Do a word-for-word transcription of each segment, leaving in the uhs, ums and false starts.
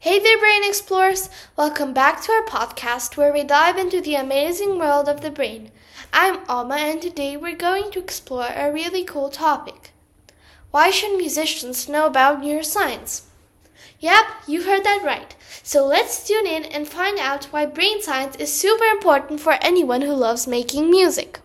Hey there, Brain Explorers! Welcome back to our podcast where we dive into the amazing world of the brain. I'm Alma, and today we're going to explore a really cool topic. Why should musicians know about neuroscience? Yep, you heard that right. So let's tune in and find out why brain science is super important for anyone who loves making music.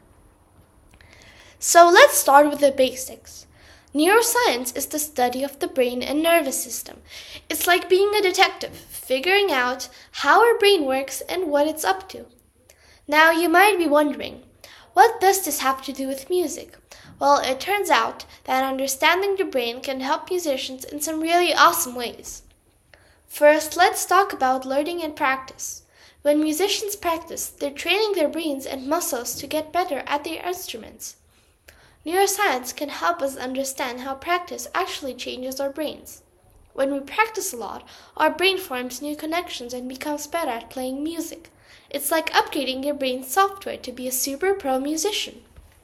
So let's start with the basics. Neuroscience is the study of the brain and nervous system. It's like being a detective, figuring out how our brain works and what it's up to. Now, you might be wondering, what does this have to do with music? Well, it turns out that understanding the brain can help musicians in some really awesome ways. First, let's talk about learning and practice. When musicians practice, they're training their brains and muscles to get better at their instruments. Neuroscience can help us understand how practice actually changes our brains. When we practice a lot, our brain forms new connections and becomes better at playing music. It's like upgrading your brain's software to be a super pro musician.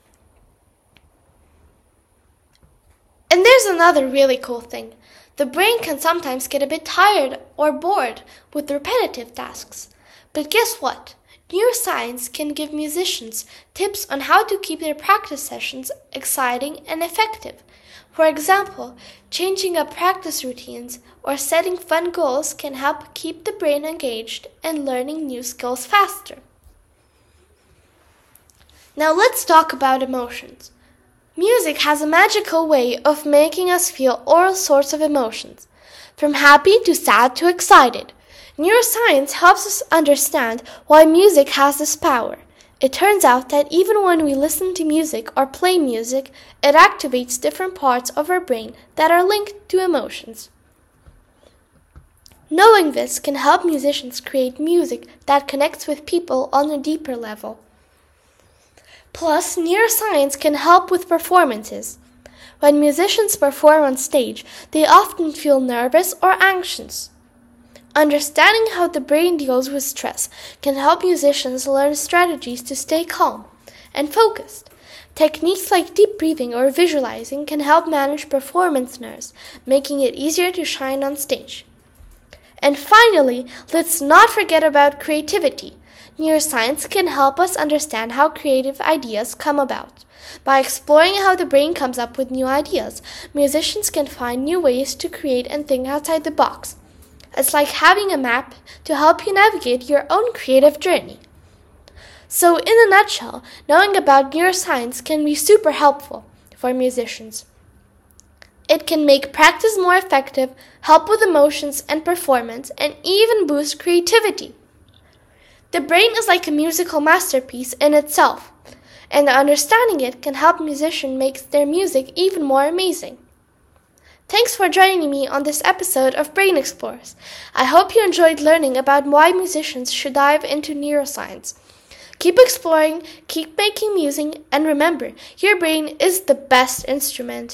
And there's another really cool thing. The brain can sometimes get a bit tired or bored with repetitive tasks. But guess what? Neuroscience can give musicians tips on how to keep their practice sessions exciting and effective. For example, changing up practice routines or setting fun goals can help keep the brain engaged and learning new skills faster. Now let's talk about emotions. Music has a magical way of making us feel all sorts of emotions, from happy to sad to excited. Neuroscience helps us understand why music has this power. It turns out that even when we listen to music or play music, it activates different parts of our brain that are linked to emotions. Knowing this can help musicians create music that connects with people on a deeper level. Plus, neuroscience can help with performances. When musicians perform on stage, they often feel nervous or anxious. Understanding how the brain deals with stress can help musicians learn strategies to stay calm and focused. Techniques like deep breathing or visualizing can help manage performance nerves, making it easier to shine on stage. And finally, let's not forget about creativity. Neuroscience can help us understand how creative ideas come about. By exploring how the brain comes up with new ideas, musicians can find new ways to create and think outside the box. It's like having a map to help you navigate your own creative journey. So, in a nutshell, knowing about neuroscience can be super helpful for musicians. It can make practice more effective, help with emotions and performance, and even boost creativity. The brain is like a musical masterpiece in itself, and understanding it can help musicians make their music even more amazing. Thanks for joining me on this episode of Brain Explorers. I hope you enjoyed learning about why musicians should dive into neuroscience. Keep exploring, keep making music, and remember, your brain is the best instrument.